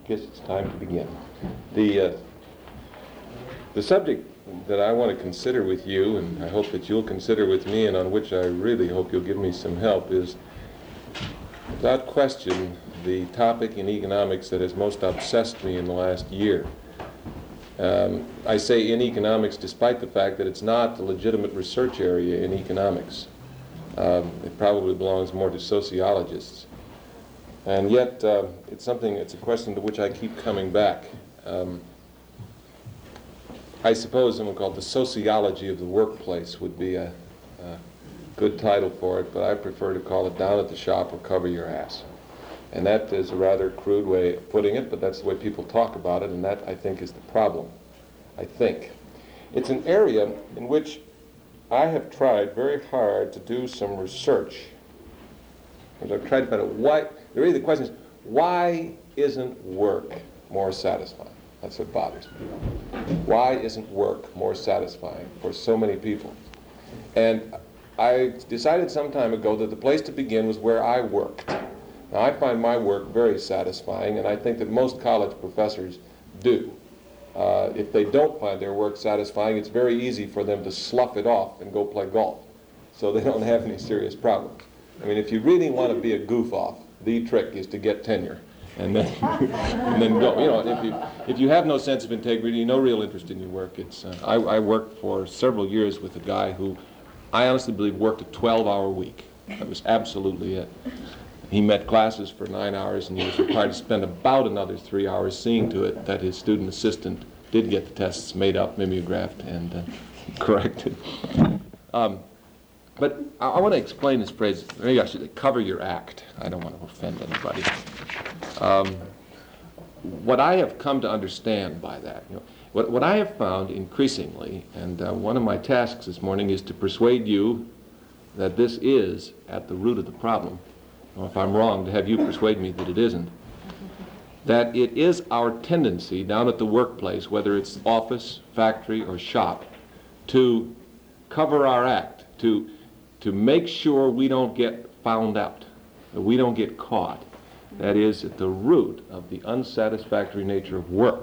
guess it's time to begin. The subject that I want to consider with you, and I hope that you'll consider with me, and on which I really hope you'll give me some help, is without question the topic in economics that has most obsessed me in the last year. I say in economics despite the fact that it's not a legitimate research area in economics. It probably belongs more to sociologists. And yet, it's a question to which I keep coming back. I suppose someone called the sociology of the workplace would be a good title for it, but I prefer to call it down at the shop or cover your ass. And that is a rather crude way of putting it, but that's the way people talk about it, and that, I think, is the problem. I think. It's an area in which I have tried very hard to do some research. And I've tried to find out why. Really, the question is, why isn't work more satisfying? That's what bothers me. Why isn't work more satisfying for so many people? And I decided some time ago that the place to begin was where I worked. Now, I find my work very satisfying, and I think that most college professors do. If they don't find their work satisfying, it's very easy for them to slough it off and go play golf, so they don't have any serious problems. I mean, if you really want to be a goof-off, the trick is to get tenure, and then and then go. You know, if you have no sense of integrity, no real interest in your work, it's. I worked for several years with a guy who, I honestly believe, worked a 12-hour week. That was absolutely it. He met classes for 9 hours, and he was required to spend about another 3 hours seeing to it that his student assistant did get the tests made up, mimeographed, and corrected. But I want to explain this phrase. Maybe I should say, cover your act. I don't want to offend anybody. What I have come to understand by that, what I have found increasingly, and one of my tasks this morning is to persuade you that this is at the root of the problem. If I'm wrong, to have you persuade me that it isn't. That it is our tendency down at the workplace, whether it's office, factory, or shop, to cover our act, to make sure we don't get found out, that we don't get caught. That is at the root of the unsatisfactory nature of work.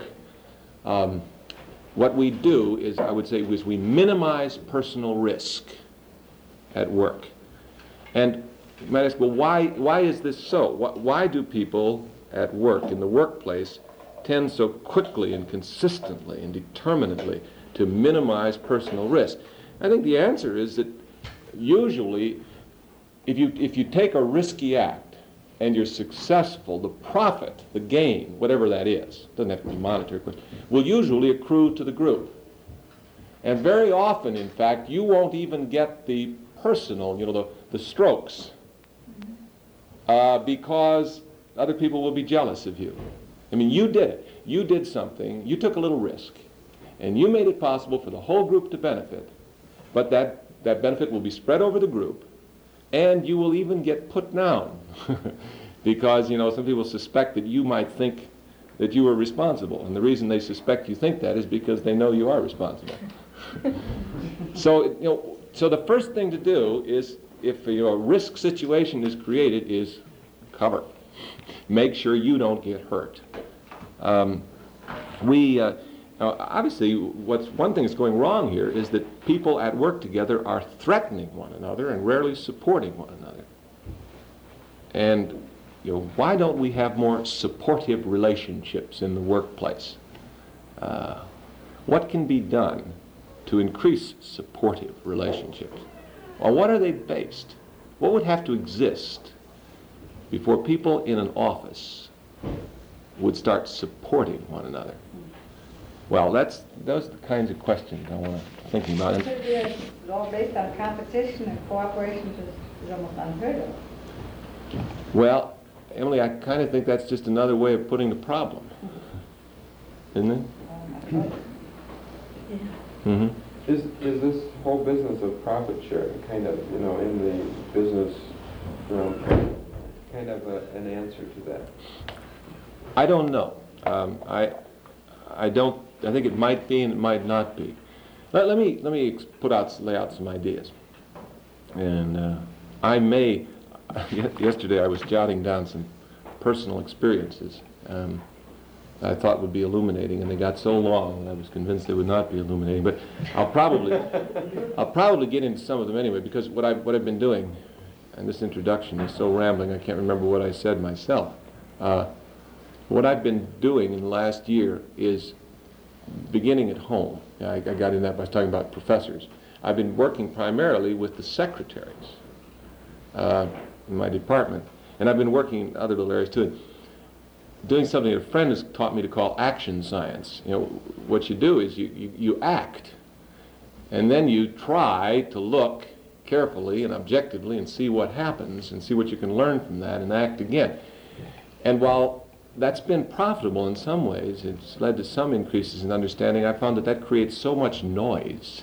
What we do is, I would say, is we minimize personal risk at work. And you might ask, well, why is this so? Why do people at work, in the workplace, tend so quickly and consistently and determinedly to minimize personal risk? I think the answer is that usually, if you take a risky act and you're successful, the profit, the gain, whatever that is, doesn't have to be monetary, will usually accrue to the group. And very often, in fact, you won't even get the personal, the strokes, because other people will be jealous of you. I mean, you did it. You did something. You took a little risk. And you made it possible for the whole group to benefit. But that benefit will be spread over the group. And you will even get put down. Because, some people suspect that you might think that you were responsible. And the reason they suspect you think that is because they know you are responsible. So the first thing to do is, if a risk situation is created, is cover. Make sure you don't get hurt. Obviously, one thing that's going wrong here is that people at work together are threatening one another and rarely supporting one another. And why don't we have more supportive relationships in the workplace? What can be done to increase supportive relationships? On what are they based? What would have to exist before people in an office would start supporting one another? Well, those are the kinds of questions I want to think about. It's all based on competition, and cooperation is almost unheard of. Well, Emily, I kind of think that's just another way of putting the problem, isn't it? Yeah. Mm-hmm. Is this whole business of profit sharing kind of, in the business realm, kind of an answer to that? I don't know. I think it might be and it might not be. Let me lay out some ideas. And yesterday I was jotting down some personal experiences. I thought would be illuminating, and they got so long that I was convinced they would not be illuminating. But I'll probably get into some of them anyway, because what I've been doing, and this introduction is so rambling I can't remember what I said myself. What I've been doing in the last year is beginning at home. I got in that by talking about professors. I've been working primarily with the secretaries in my department, and I've been working in other little areas too. Doing something that a friend has taught me to call action science. You know, what you do is you act, and then you try to look carefully and objectively and see what happens and see what you can learn from that and act again. And while that's been profitable in some ways, it's led to some increases in understanding, I found that that creates so much noise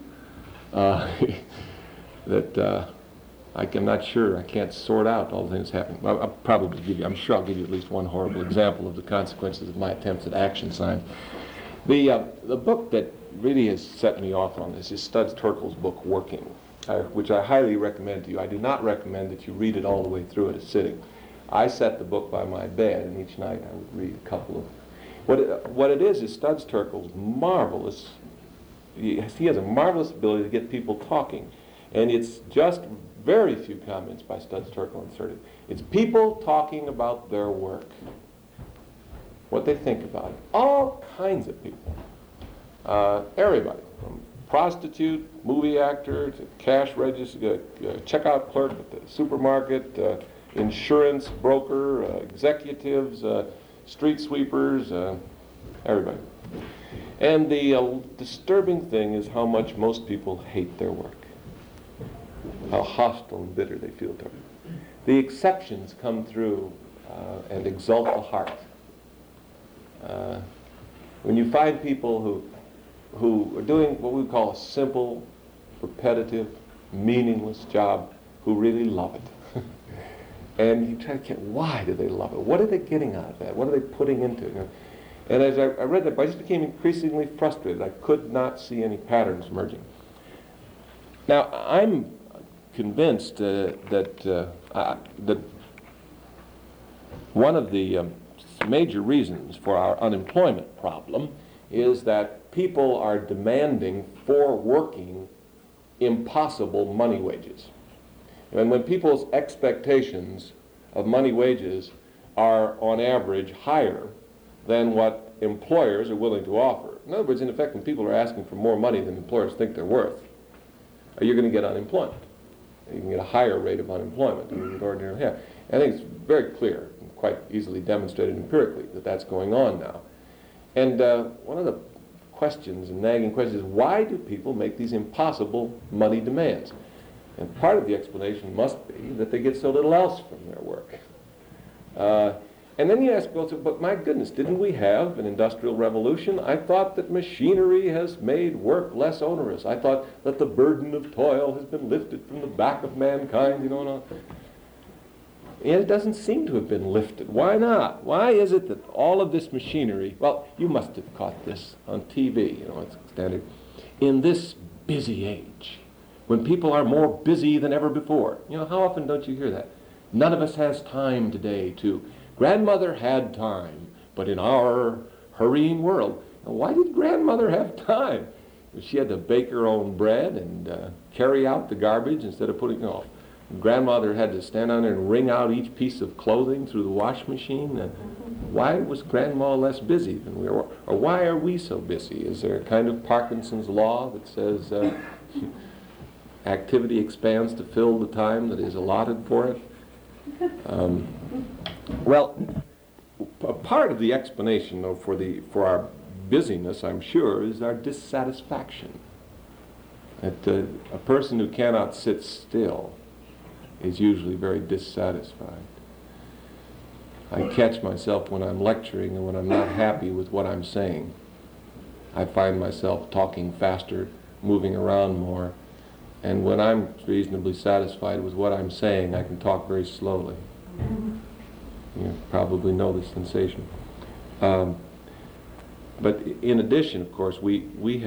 that I'm not sure, I can't sort out all the things happening. I'm sure I'll give you at least one horrible example of the consequences of my attempts at action science. The book that really has set me off on this is Studs Terkel's book, Working, which I highly recommend to you. I do not recommend that you read it all the way through at a sitting. I set the book by my bed, and each night I would read a couple of... What it is Studs Terkel's marvelous... He has a marvelous ability to get people talking, and it's just very few comments by Studs Terkel inserted. It's people talking about their work, what they think about it. All kinds of people. Everybody, from prostitute, movie actor, to cash register, checkout clerk at the supermarket, insurance broker, executives, street sweepers, everybody. And the disturbing thing is how much most people hate their work, how hostile and bitter they feel toward it. The exceptions come through and exalt the heart. When you find people who are doing what we call a simple, repetitive, meaningless job, who really love it. And you try to get, why do they love it? What are they getting out of that? What are they putting into it? And as I read that, I just became increasingly frustrated. I could not see any patterns emerging. Now, I'm convinced that one of the major reasons for our unemployment problem is that people are demanding for working impossible money wages. And when people's expectations of money wages are on average higher than what employers are willing to offer. In other words, in effect, when people are asking for more money than employers think they're worth, you're going to get unemployment. You can get a higher rate of unemployment than you would ordinarily have. And I think it's very clear, and quite easily demonstrated empirically, that that's going on now. And one of the questions, and nagging questions, is why do people make these impossible money demands? And part of the explanation must be that they get so little else from their work. And then you ask, well, but my goodness, didn't we have an industrial revolution? I thought that machinery has made work less onerous. I thought that the burden of toil has been lifted from the back of mankind, you know, and all. And it doesn't seem to have been lifted. Why not? Why is it that all of this machinery, well, you must have caught this on TV, you know, it's standard, in this busy age, when people are more busy than ever before. You know, how often don't you hear that? None of us has time today to... Grandmother had time, but in our hurrying world, why did grandmother have time? She had to bake her own bread and carry out the garbage instead of putting it off. Grandmother had to stand on there and wring out each piece of clothing through the wash machine. Why was Grandma less busy than we were? Or why are we so busy? Is there a kind of Parkinson's law that says activity expands to fill the time that is allotted for it? Well, a part of the explanation, though, for our busyness, I'm sure, is our dissatisfaction. That a person who cannot sit still is usually very dissatisfied. I catch myself when I'm lecturing and when I'm not happy with what I'm saying. I find myself talking faster, moving around more, and when I'm reasonably satisfied with what I'm saying, I can talk very slowly. You probably know this sensation. But in addition, of course, we've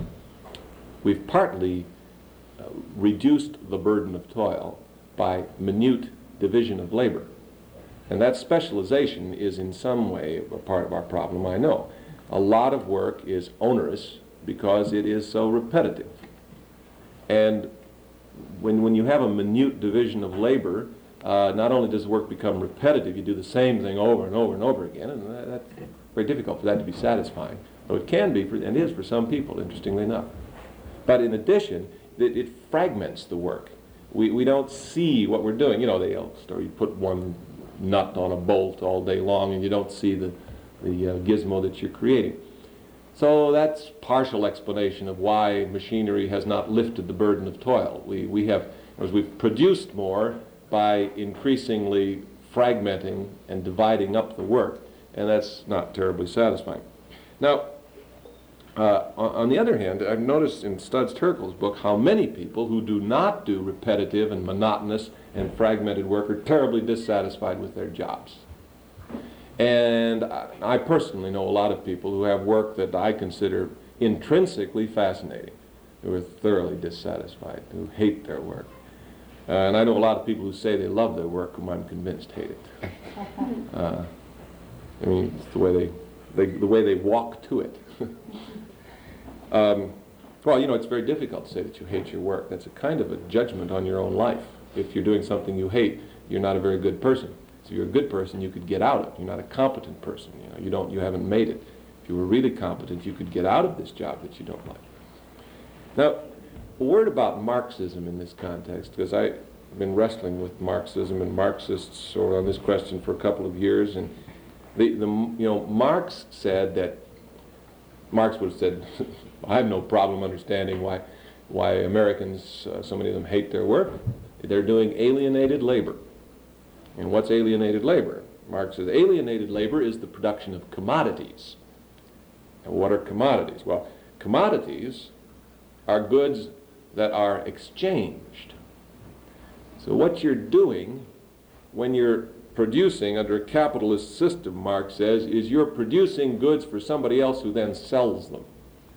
partly reduced the burden of toil by minute division of labor. And that specialization is in some way a part of our problem, I know. A lot of work is onerous because it is so repetitive. And when you have a minute division of labor, not only does work become repetitive, you do the same thing over and over and over again, and that's very difficult for that to be satisfying. Though it can be, and is for some people, interestingly enough. But in addition, it fragments the work. We don't see what we're doing. You know, you put one nut on a bolt all day long, and you don't see the gizmo that you're creating. So that's partial explanation of why machinery has not lifted the burden of toil. We've produced more by increasingly fragmenting and dividing up the work, and that's not terribly satisfying. Now, on the other hand, I've noticed in Studs Terkel's book how many people who do not do repetitive and monotonous and fragmented work are terribly dissatisfied with their jobs. And I personally know a lot of people who have work that I consider intrinsically fascinating, who are thoroughly dissatisfied, who hate their work. And I know a lot of people who say they love their work, whom I'm convinced hate it. I mean, it's the way they walk to it. Well, you know, it's very difficult to say that you hate your work. That's a kind of a judgment on your own life. If you're doing something you hate, you're not a very good person. If you're a good person, you could get out of it. You're not a competent person. You haven't made it. If you were really competent, you could get out of this job that you don't like. Now, a word about Marxism in this context, because I've been wrestling with Marxism and Marxists on this question for a couple of years, and Marx said that Marx would have said, I have no problem understanding why Americans, so many of them hate their work. They're doing alienated labor. And what's alienated labor? Marx says alienated labor is the production of commodities. And what are commodities? Well, commodities are goods that are exchanged. So what you're doing when you're producing under a capitalist system, Marx says, is you're producing goods for somebody else who then sells them.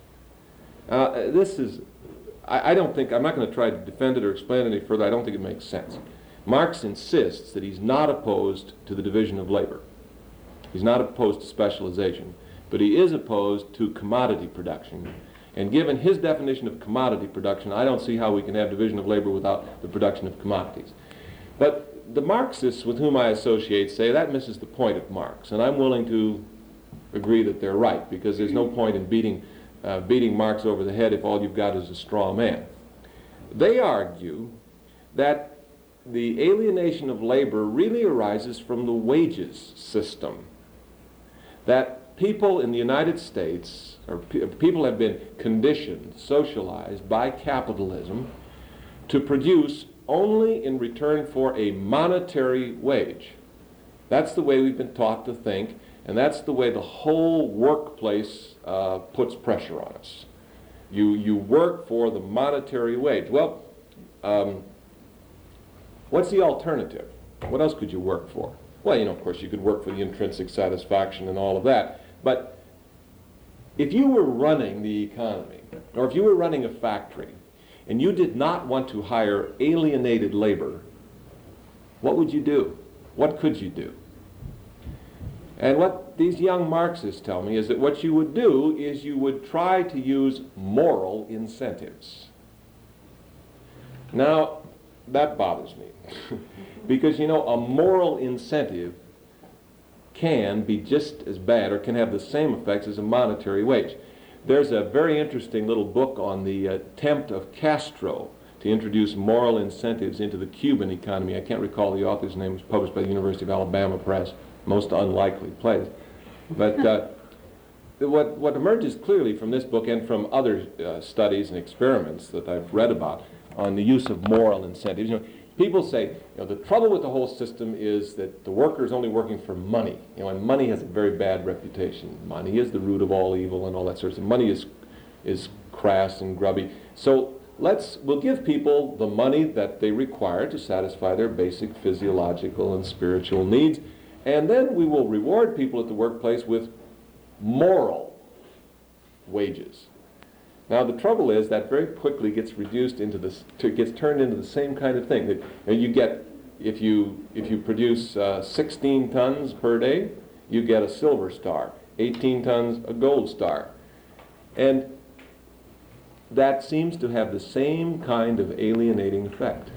I'm not going to try to defend it or explain it any further. I don't think it makes sense. Marx insists that he's not opposed to the division of labor. He's not opposed to specialization, but he is opposed to commodity production. And given his definition of commodity production, I don't see how we can have division of labor without the production of commodities. But the Marxists with whom I associate say that misses the point of Marx, and I'm willing to agree that they're right, because there's no point in beating Marx over the head if all you've got is a straw man. They argue that the alienation of labor really arises from the wages system. That people in the United States, or people have been conditioned, socialized by capitalism to produce only in return for a monetary wage. That's the way we've been taught to think, and that's the way the whole workplace puts pressure on us. You work for the monetary wage. Well, what's the alternative? What else could you work for? Well, of course, you could work for the intrinsic satisfaction and all of that. But if you were running the economy, or if you were running a factory, and you did not want to hire alienated labor, what would you do? What could you do? And what these young Marxists tell me is that what you would do is you would try to use moral incentives. Now, that bothers me. Because, a moral incentive can be just as bad or can have the same effects as a monetary wage. There's a very interesting little book on the attempt of Castro to introduce moral incentives into the Cuban economy. I can't recall the author's name. It was published by the University of Alabama Press. Most unlikely place. But what emerges clearly from this book and from other studies and experiments that I've read about on the use of moral incentives, people say, the trouble with the whole system is that the worker is only working for money. And money has a very bad reputation. Money is the root of all evil and all that sort of thing. Money is crass and grubby. So we'll give people the money that they require to satisfy their basic physiological and spiritual needs, and then we will reward people at the workplace with moral wages. Now the trouble is that very quickly gets reduced into gets turned into the same kind of thing. That you get if you produce 16 tons per day, you get a silver star. 18 tons, a gold star. And that seems to have the same kind of alienating effect.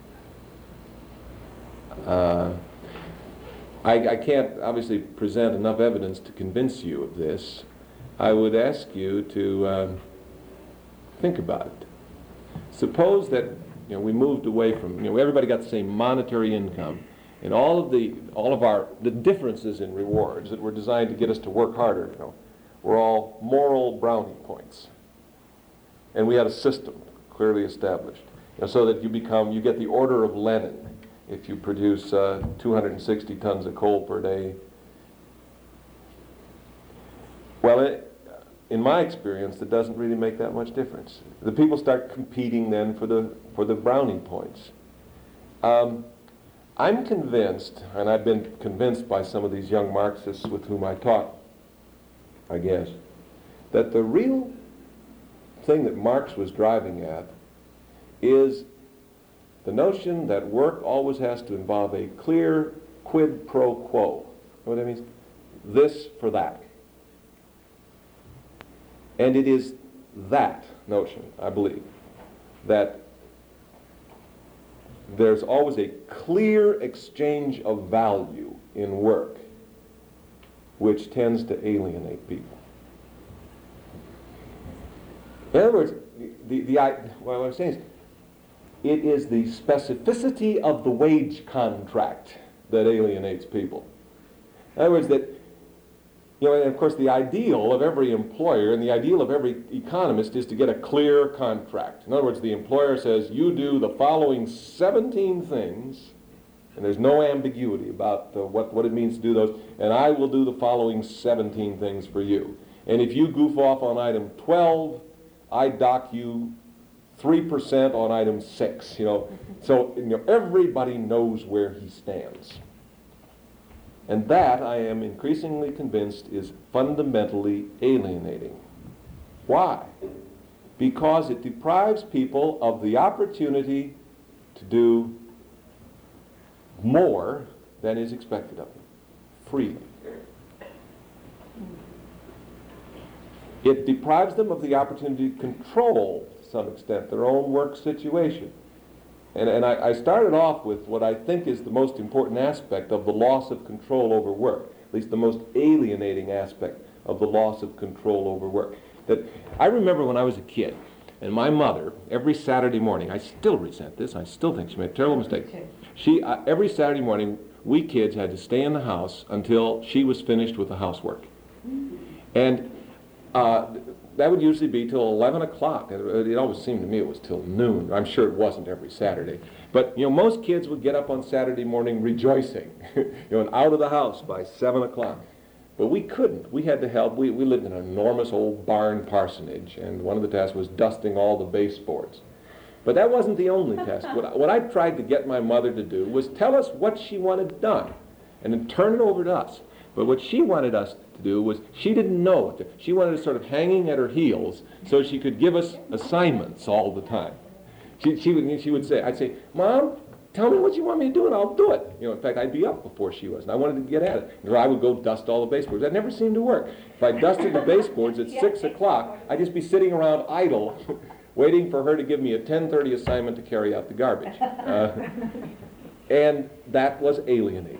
I can't obviously present enough evidence to convince you of this. I would ask you to think about it. Suppose that we moved away from, everybody got the same monetary income, and all of the differences in rewards that were designed to get us to work harder, were all moral brownie points. And we had a system clearly established, so that you get the Order of Lenin if you produce 260 tons of coal per day. Well, in my experience, it doesn't really make that much difference. The people start competing then for the brownie points. I'm convinced, and I've been convinced by some of these young Marxists with whom I talk, I guess, that the real thing that Marx was driving at is the notion that work always has to involve a clear quid pro quo. You know what that means? This for that. And it is that notion, I believe, that there's always a clear exchange of value in work which tends to alienate people. In other words, what I'm saying is, it is the specificity of the wage contract that alienates people. In other words, that, and of course the ideal of every employer and the ideal of every economist is to get a clear contract. In other words, the employer says, you do the following 17 things, and there's no ambiguity about what it means to do those, and I will do the following 17 things for you. And if you goof off on item 12, I dock you 3% on item 6, So everybody knows where he stands. And that, I am increasingly convinced, is fundamentally alienating. Why? Because it deprives people of the opportunity to do more than is expected of them, freely. It deprives them of the opportunity to control, to some extent, their own work situation. And I started off with what I think is the most important aspect of the loss of control over work, at least the most alienating aspect of the loss of control over work. That I remember when I was a kid, and my mother, every Saturday morning, I still resent this, I still think she made a terrible mistake. Every Saturday morning, we kids had to stay in the house until she was finished with the housework. And that would usually be till 11 o'clock. It always seemed to me it was till noon. I'm sure it wasn't every Saturday. But, most kids would get up on Saturday morning rejoicing, and out of the house by 7 o'clock. But we couldn't. We had to help. We lived in an enormous old barn parsonage, and one of the tasks was dusting all the baseboards. But that wasn't the only task. What I tried to get my mother to do was tell us what she wanted done, and then turn it over to us. But what she wanted us to do was, she didn't know what to. She wanted us sort of hanging at her heels so she could give us assignments all the time. She would say, I'd say, Mom, tell me what you want me to do and I'll do it. In fact, I'd be up before she was, and I wanted to get at it. Or I would go dust all the baseboards. That never seemed to work. If I dusted the baseboards at 6 o'clock, I'd just be sitting around idle, waiting for her to give me a 10:30 assignment to carry out the garbage. And that was alienating.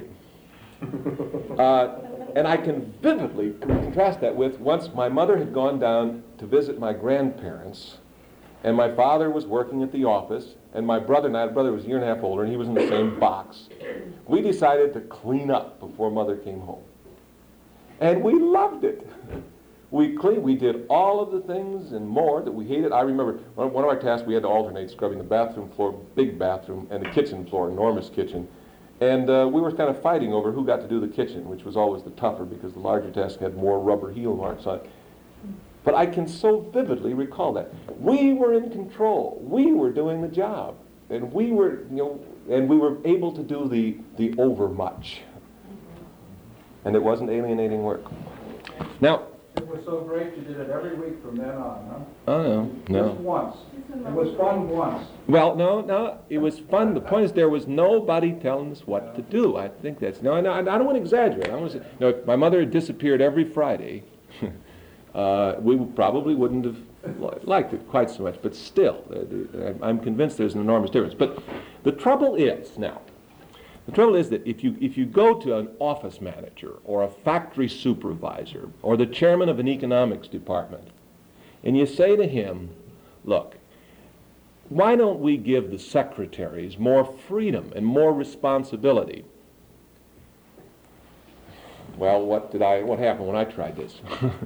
And I can vividly contrast that with once my mother had gone down to visit my grandparents, and my father was working at the office, and my brother was a year and a half older, and he was in the same box. We decided to clean up before Mother came home. And we loved it. We did all of the things and more that we hated. I remember one of our tasks, we had to alternate scrubbing the bathroom floor, big bathroom, and the kitchen floor, enormous kitchen. And we were kind of fighting over who got to do the kitchen, which was always the tougher because the larger task had more rubber heel marks on it. But I can so vividly recall that. We were in control. We were doing the job. And we were, and we were able to do the overmuch. And it wasn't alienating work. Now, It was so great you did it every week from then on, huh? Oh, no. Just once. It was fun once. Well, no, it was fun. The point is there was nobody telling us what to do. I think that's, no, I don't want to exaggerate. I want to say, no, if my mother had disappeared every Friday, we probably wouldn't have liked it quite so much, but still, I'm convinced there's an enormous difference. But the trouble is that if you go to an office manager or a factory supervisor or the chairman of an economics department and you say to him, look, why don't we give the secretaries more freedom and more responsibility? Well, what happened when I tried this?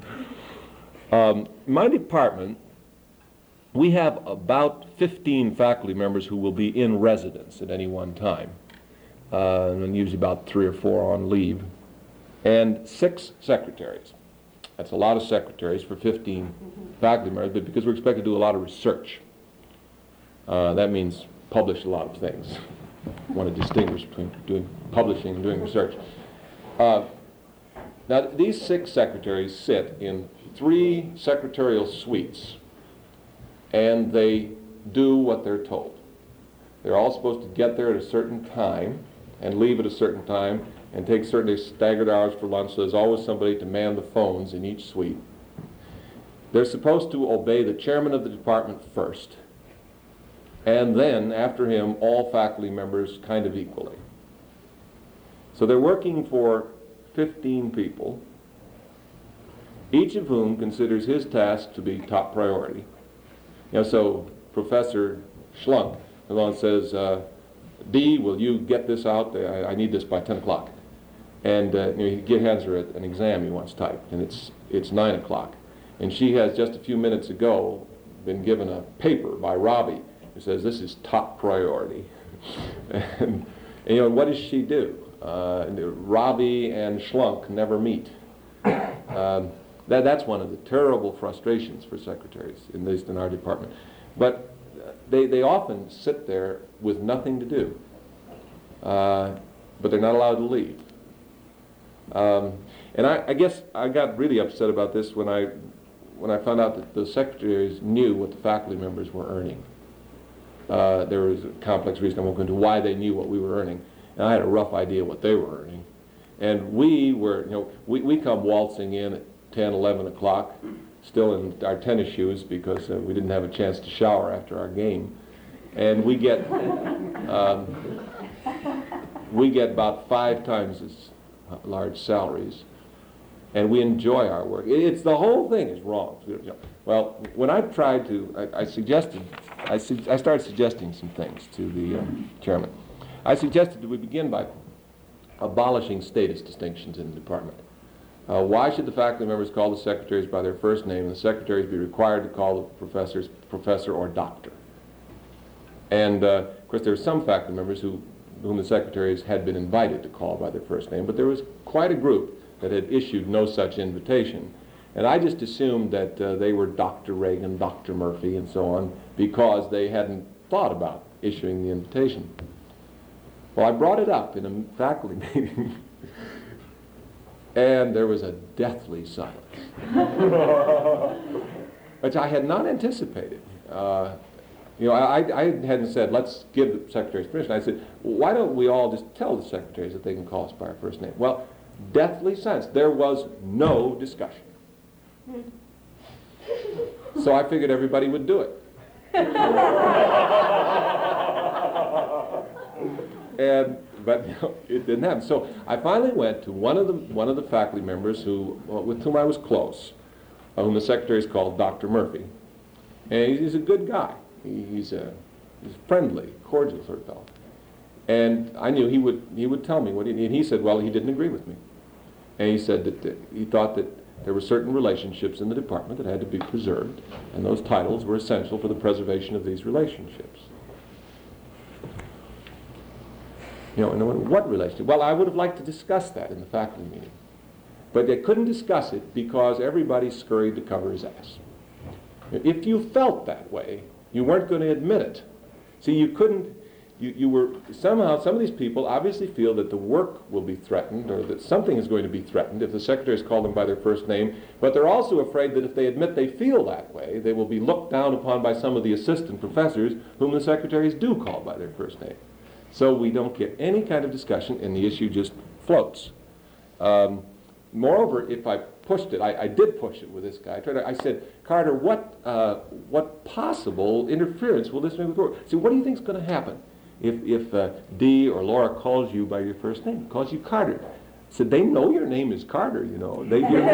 My department, we have about 15 faculty members who will be in residence at any one time. And usually about 3 or 4 on leave, and 6 secretaries. That's a lot of secretaries for 15 faculty members, but because we're expected to do a lot of research. That means publish a lot of things. I want to distinguish between doing publishing and doing research. Now, these 6 secretaries sit in 3 secretarial suites, and they do what they're told. They're all supposed to get there at a certain time and leave at a certain time and take certain staggered hours for lunch, so there's always somebody to man the phones in each suite. They're supposed to obey the chairman of the department first, and then, after him, all faculty members kind of equally. So they're working for 15 people, each of whom considers his task to be top priority. So Professor Schlunk along says, Dee, will you get this out? I need this by 10 o'clock. And he hands her an exam he wants typed, and it's 9 o'clock. And she has just a few minutes ago been given a paper by Robbie who says this is top priority. and what does she do? Robbie and Schlunk never meet. That's one of the terrible frustrations for secretaries, at least in our department. But they often sit there with nothing to do, but they're not allowed to leave. And I guess I got really upset about this when I found out that the secretaries knew what the faculty members were earning. There was a complex reason I won't go into why they knew what we were earning, and I had a rough idea what they were earning. And we were, we come waltzing in at 10, 11 o'clock, still in our tennis shoes because we didn't have a chance to shower after our game. And we get about 5 times as large salaries, and we enjoy our work. It's the whole thing is wrong. Well, when I tried to, I started suggesting some things to the chairman. I suggested that we begin by abolishing status distinctions in the department. Why should the faculty members call the secretaries by their first name and the secretaries be required to call the professors professor or doctor? And of course there were some faculty members whom the secretaries had been invited to call by their first name, but there was quite a group that had issued no such invitation. And I just assumed that they were Dr. Reagan, Dr. Murphy, and so on, because they hadn't thought about issuing the invitation. Well, I brought it up in a faculty meeting, and there was a deathly silence, which I had not anticipated. I hadn't said, let's give the secretaries permission. I said, why don't we all just tell the secretaries that they can call us by our first name? Well, deathly silence. There was no discussion. So I figured everybody would do it. But it didn't happen. So I finally went to one of the faculty members with whom I was close, whom the secretaries called Dr. Murphy. And he's a good guy. He's friendly, cordial sort of fellow. And I knew he would tell me and he said, well, he didn't agree with me. And he said that he thought that there were certain relationships in the department that had to be preserved, and those titles were essential for the preservation of these relationships. And what relationship? Well, I would have liked to discuss that in the faculty meeting. But they couldn't discuss it because everybody scurried to cover his ass. If you felt that way, you weren't going to admit it. See, you couldn't you were, somehow, some of these people obviously feel that the work will be threatened, or that something is going to be threatened if the secretaries call them by their first name, but they're also afraid that if they admit they feel that way, they will be looked down upon by some of the assistant professors whom the secretaries do call by their first name. So we don't get any kind of discussion, and the issue just floats. Moreover, if I pushed it, I did push it with this guy. I said, Carter, what possible interference will this make with work? See, what do you think is going to happen if Dee or Laura calls you by your first name, calls you Carter? I said, they know your name is Carter, you know.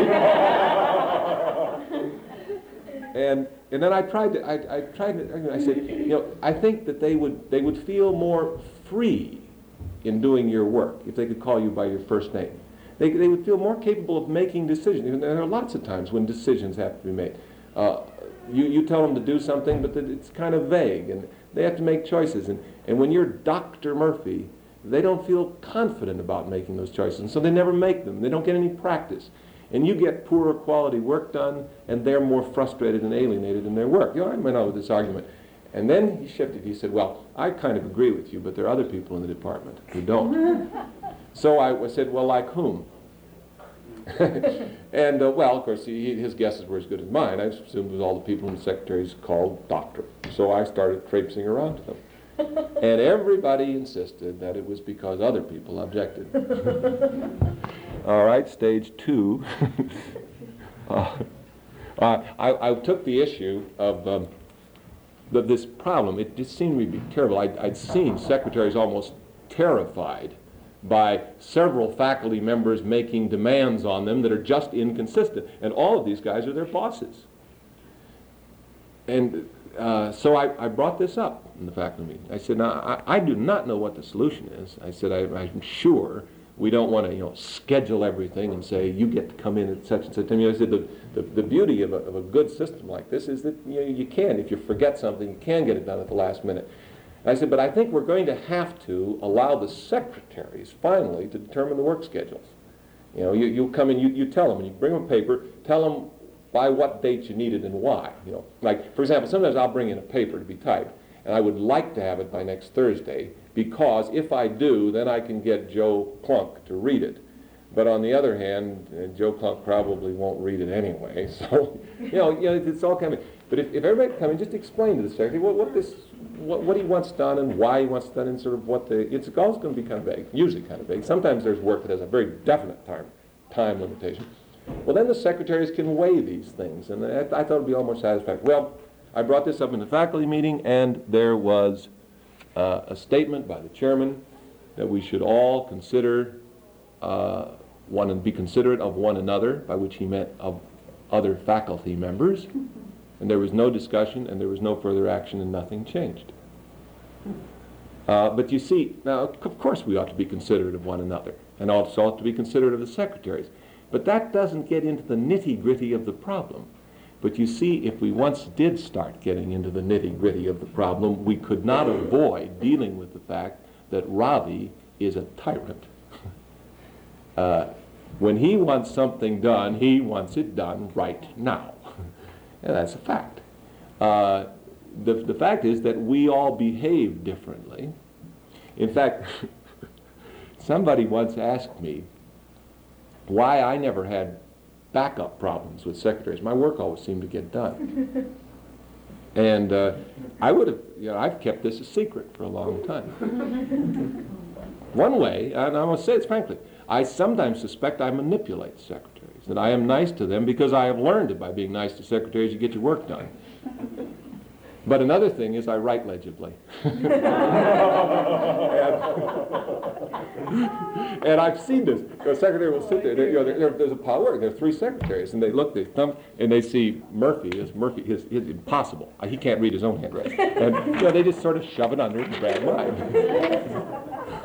And then I said, you know, I think that they would feel more free in doing your work if they could call you by your first name. They would feel more capable of making decisions. And there are lots of times when decisions have to be made. You tell them to do something, but it's kind of vague, and they have to make choices. And when you're Dr. Murphy, they don't feel confident about making those choices, and so they never make them. They don't get any practice. And you get poorer quality work done, and they're more frustrated and alienated in their work. You know, I went on with this argument. And then he shifted. He said, well, I kind of agree with you, but there are other people in the department who don't. So I said, well, like whom? And, well, of course, his guesses were as good as mine. I assumed it was all the people whom the secretaries called doctor. So I started traipsing around to them. And everybody insisted that it was because other people objected. All right, stage 2. I took the issue of this problem. It just seemed to be terrible. I'd seen secretaries almost terrified by several faculty members making demands on them that are just inconsistent. And all of these guys are their bosses. And so I brought this up in the faculty meeting. I said, now, I do not know what the solution is. I said, I'm sure we don't want to, schedule everything and say, you get to come in at such and such time. I said, the beauty of a good system like this is that you can, if you forget something, you can get it done at the last minute. And I said, but I think we're going to have to allow the secretaries finally to determine the work schedules. You come in, you tell them, and you bring them a paper, tell them by what date you need it and why. Like, for example, sometimes I'll bring in a paper to be typed, and I would like to have it by next Thursday, because if I do, then I can get Joe Klunk to read it. But on the other hand, Joe Klunk probably won't read it anyway. So, it's all coming. But if everybody come in, just explain to the secretary what he wants done and why he wants done, and sort of it's always going to be kind of vague, usually kind of vague. Sometimes there's work that has a very definite time limitation. Well, then the secretaries can weigh these things, and I thought it would be almost satisfactory. Well, I brought this up in the faculty meeting, and there was a statement by the chairman that we should all consider and be considerate of one another, by which he meant of other faculty members. And there was no discussion, and there was no further action, and nothing changed. But you see, now, of course we ought to be considerate of one another, and also ought to be considerate of the secretaries. But that doesn't get into the nitty-gritty of the problem. But you see, if we once did start getting into the nitty-gritty of the problem, we could not avoid dealing with the fact that Ravi is a tyrant. When he wants something done, he wants it done right now. And that's a fact. The fact is that we all behave differently. In fact, somebody once asked me why I never had backup problems with secretaries. My work always seemed to get done. And I would have, I've kept this a secret for a long time. One way, and I must say this frankly, I sometimes suspect I manipulate secretaries, that I am nice to them because I have learned that by being nice to secretaries you get your work done. But another thing is I write legibly. And I've seen this. The secretary will sit there, there's a pile of work, there are 3 secretaries, and they look, they thumb, and they see Murphy is impossible. He can't read his own handwriting. And they just sort of shove it under his bad mind.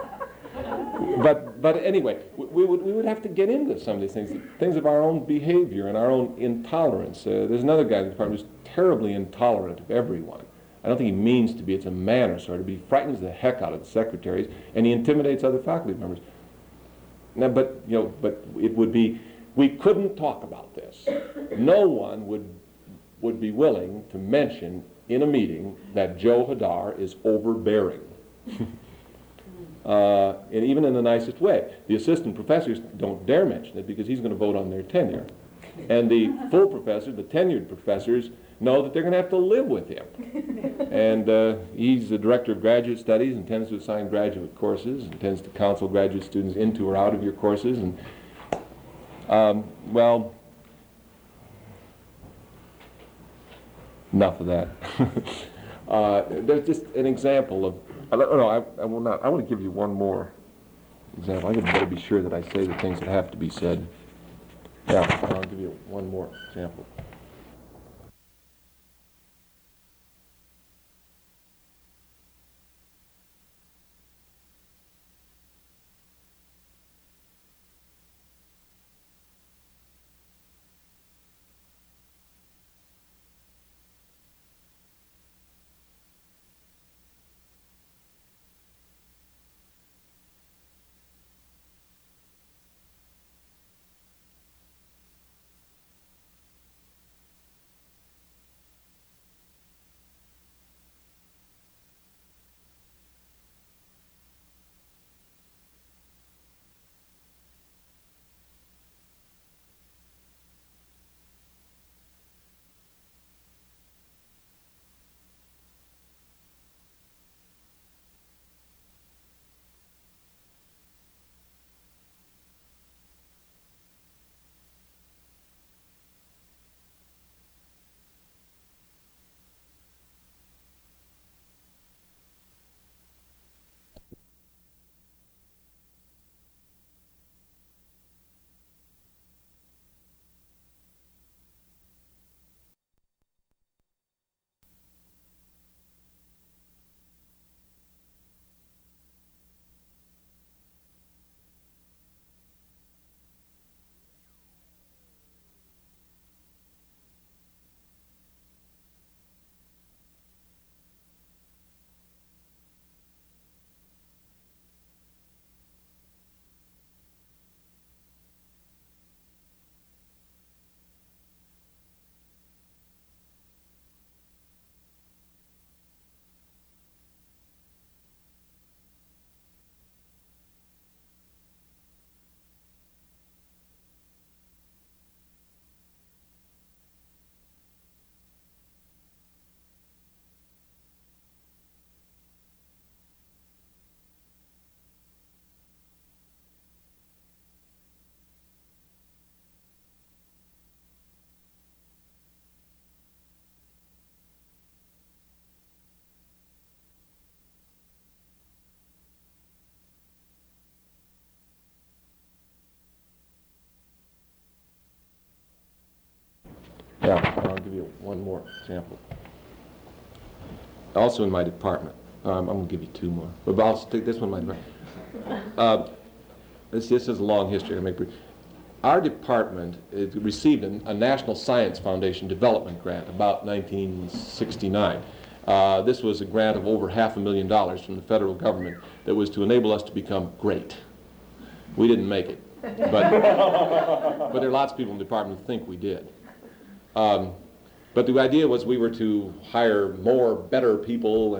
But anyway, we would have to get into some of these things of our own behavior and our own intolerance. There's another guy in the department who's terribly intolerant of everyone. I don't think he means to be. It's a manner sort of. He frightens the heck out of the secretaries, and he intimidates other faculty members. Now, but it would be, we couldn't talk about this. No one would be willing to mention in a meeting that Joe Hadar is overbearing. And even in the nicest way. The assistant professors don't dare mention it because he's going to vote on their tenure. And the full professors, the tenured professors, know that they're going to have to live with him. And he's the director of graduate studies and tends to assign graduate courses and tends to counsel graduate students into or out of your courses. And well, enough of that. There's just an example of, I will not. I want to give you one more example. I better be sure that I say the things that have to be said. Yeah, I'll give you one more example. Yeah, I'll give you one more example. Also in my department. I'm going to give you two more. But I'll take this one in my department. This is a long history. I'll make brief. Our department received a National Science Foundation development grant about 1969. This was a grant of over $500,000 from the federal government that was to enable us to become great. We didn't make it, but there are lots of people in the department who think we did. But the idea was we were to hire more better people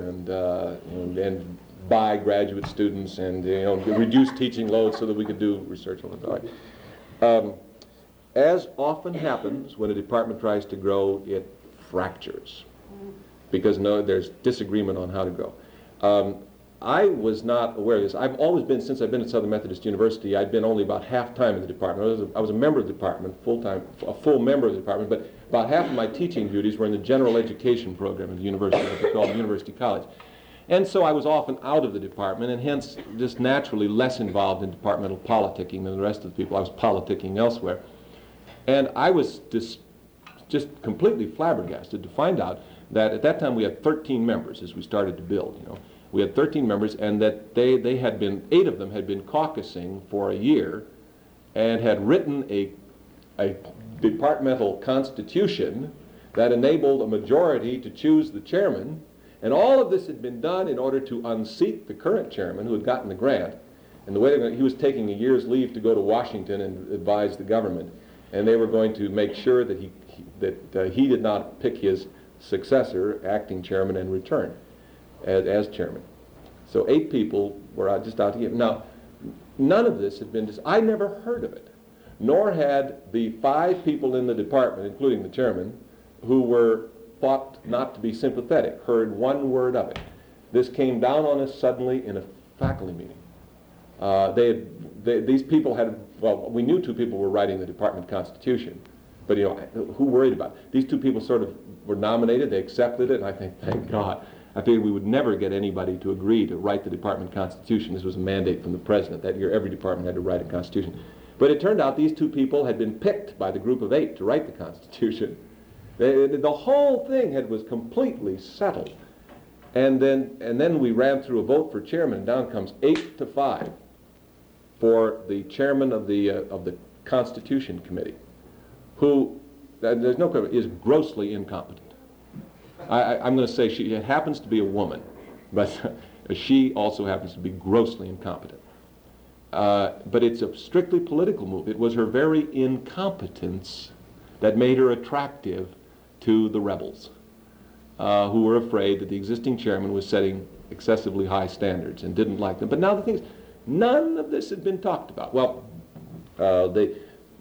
and buy graduate students and reduce teaching loads so that we could do research on the as often happens when a department tries to grow, it fractures because there's disagreement on how to grow. I was not aware of this. I've always been, since I've been at Southern Methodist University, I'd been only about half-time in the department. I was a member of the department, full-time, a full member of the department, but about half of my teaching duties were in the general education program at the university, what they call the University College. And so I was often out of the department and hence just naturally less involved in departmental politicking than the rest of the people. I was politicking elsewhere. And I was just completely flabbergasted to find out that at that time we had 13 members as we started to build, We had 13 members, and that they had been, 8 of them had been caucusing for a year and had written a departmental constitution that enabled a majority to choose the chairman, and all of this had been done in order to unseat the current chairman who had gotten the grant. And the way he was taking a year's leave to go to Washington and advise the government, and they were going to make sure that he did not pick his successor, acting chairman, and return as chairman. So 8 people were just out to get. Now, none of this had been, I never heard of it, nor had the 5 people in the department, including the chairman, who were thought not to be sympathetic, heard one word of it. This came down on us suddenly in a faculty meeting. These people had, well, we knew 2 people were writing the department constitution, but you know, who worried about it? These 2 people sort of were nominated, they accepted it, and I think, thank God. I figured we would never get anybody to agree to write the department constitution. This was a mandate from the president. That year, every department had to write a constitution. But it turned out these 2 people had been picked by the group of 8 to write the constitution. The whole thing was completely settled. And then we ran through a vote for chairman, and down comes 8-5 for the chairman of the Constitution Committee, who, there's no question, is grossly incompetent. I'm going to say she happens to be a woman, but she also happens to be grossly incompetent. But it's a strictly political move. It was her very incompetence that made her attractive to the rebels, who were afraid that the existing chairman was setting excessively high standards and didn't like them. But now the thing is, none of this had been talked about. Well, the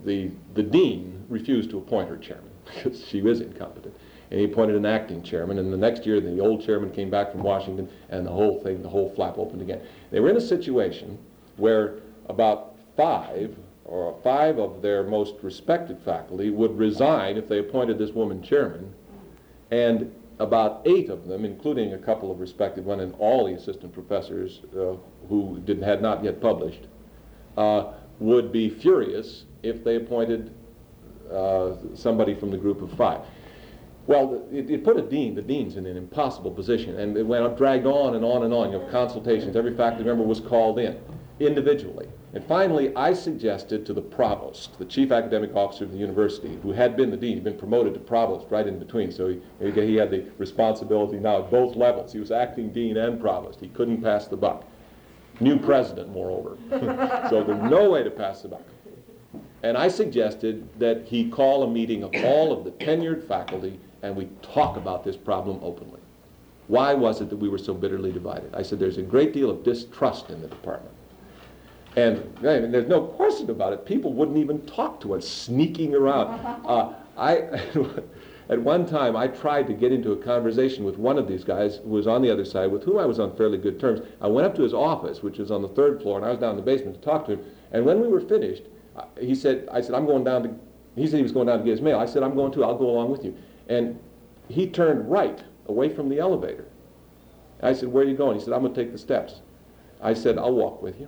dean refused to appoint her chairman because she was incompetent. And he appointed an acting chairman, and the next year the old chairman came back from Washington, and the whole flap opened again. They were in a situation where about 5 of their most respected faculty would resign if they appointed this woman chairman, and about 8 of them, including a couple of respected ones and all the assistant professors who had not yet published, would be furious if they appointed somebody from the group of 5. Well, it put the deans in an impossible position, and it went dragged on and on and on. You know, consultations, every faculty member was called in individually. And finally, I suggested to the provost, the chief academic officer of the university, who had been the dean, he'd been promoted to provost right in between, so he had the responsibility now at both levels. He was acting dean and provost. He couldn't pass the buck. New president, moreover. So there's no way to pass the buck. And I suggested that he call a meeting of all of the tenured faculty and we talk about this problem openly. Why was it that we were so bitterly divided? I said there's a great deal of distrust in the department. And there's no question about it. People wouldn't even talk to us, sneaking around. At one time, I tried to get into a conversation with one of these guys who was on the other side, with whom I was on fairly good terms. I went up to his office, which was on the 3rd floor, and I was down in the basement to talk to him. And when we were finished, I said, I'm going down to, he said he was going down to get his mail. I said, I'm going too, I'll go along with you. And he turned right, away from the elevator. I said, where are you going? He said, I'm going to take the steps. I said, I'll walk with you.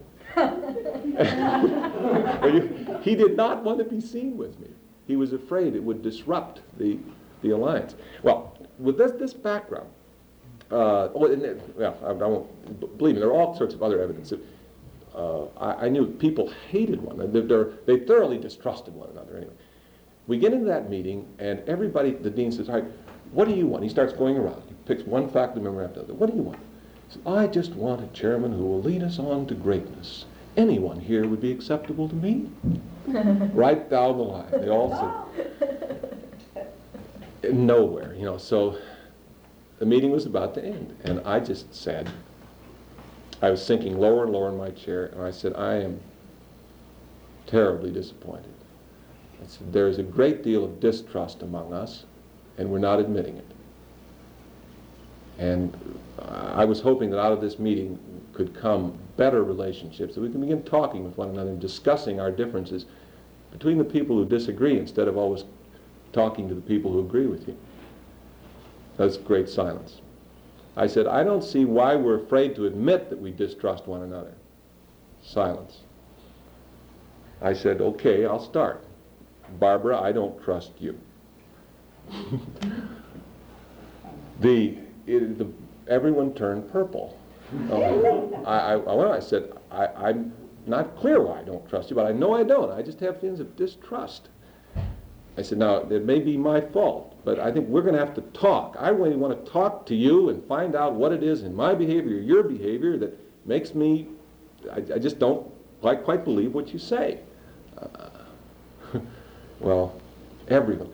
He did not want to be seen with me. He was afraid it would disrupt the alliance. Well, with this background, I won't, believe me, there are all sorts of other evidence. I knew people hated one another. They thoroughly distrusted one another anyway. We get into that meeting, and everybody, the dean says, all right, what do you want? He starts going around. He picks one faculty member after the other. What do you want? He says, I just want a chairman who will lead us on to greatness. Anyone here would be acceptable to me. Right down the line. They all said, nowhere, you know. So the meeting was about to end, and I just said, I was sinking lower and lower in my chair, and I said, I am terribly disappointed. I said, there is a great deal of distrust among us, and we're not admitting it. And I was hoping that out of this meeting could come better relationships, that we can begin talking with one another and discussing our differences between the people who disagree instead of always talking to the people who agree with you. That's great silence. I said, I don't see why we're afraid to admit that we distrust one another. Silence. I said, okay, I'll start. Barbara, I don't trust you. Everyone turned purple. I said, I'm not clear why I don't trust you, but I know I don't. I just have feelings of distrust. I said, now, it may be my fault, but I think we're going to have to talk. I really want to talk to you and find out what it is in my behavior, your behavior, that makes me, I just don't quite believe what you say. Well, everyone,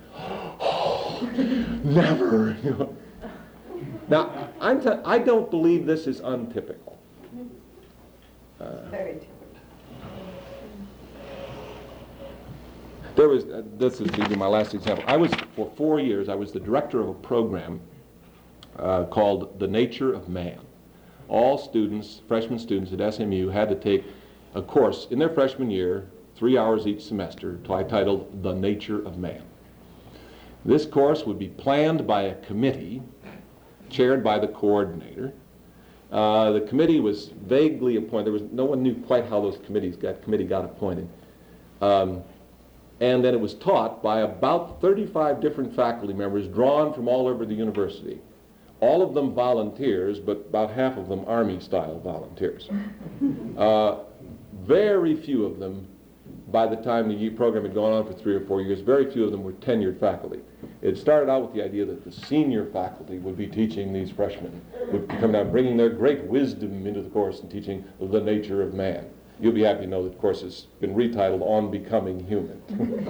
never. You know. Now, I don't believe this is untypical. Very typical. There was, this is maybe my last example. For 4 years, I was the director of a program called The Nature of Man. All students, freshman students at SMU, had to take a course in their freshman year, 3 hours each semester, I titled The Nature of Man. This course would be planned by a committee chaired by the coordinator. The committee was vaguely appointed. No one knew quite how those committee got appointed. And then it was taught by about 35 different faculty members drawn from all over the university. All of them volunteers, but about half of them Army-style volunteers. Very few of them, by the time the program had gone on for 3 or 4 years, very few of them were tenured faculty. It started out with the idea that the senior faculty would be teaching these freshmen, would come down bringing their great wisdom into the course and teaching the nature of man. You'll be happy to know that the course has been retitled On Becoming Human.